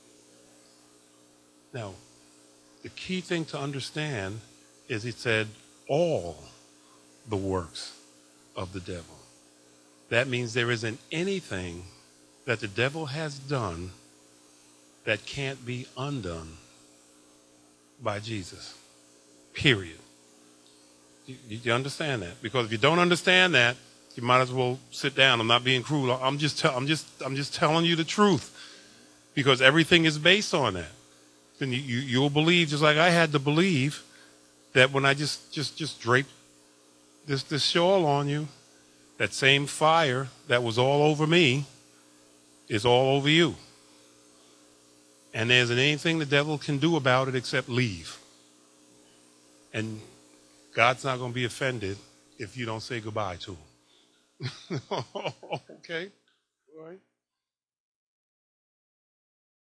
Now, the key thing to understand is he said all the works of the devil. That means there isn't anything that the devil has done that can't be undone by Jesus. Period. You understand that? Because if you don't understand that, you might as well sit down. I'm not being cruel. I'm just telling you the truth, because everything is based on that. Then you'll believe, just like I had to believe, that when I just draped this shawl on you, that same fire that was all over me is all over you. And there isn't anything the devil can do about it except leave. And God's not going to be offended if you don't say goodbye to him. Okay. All right.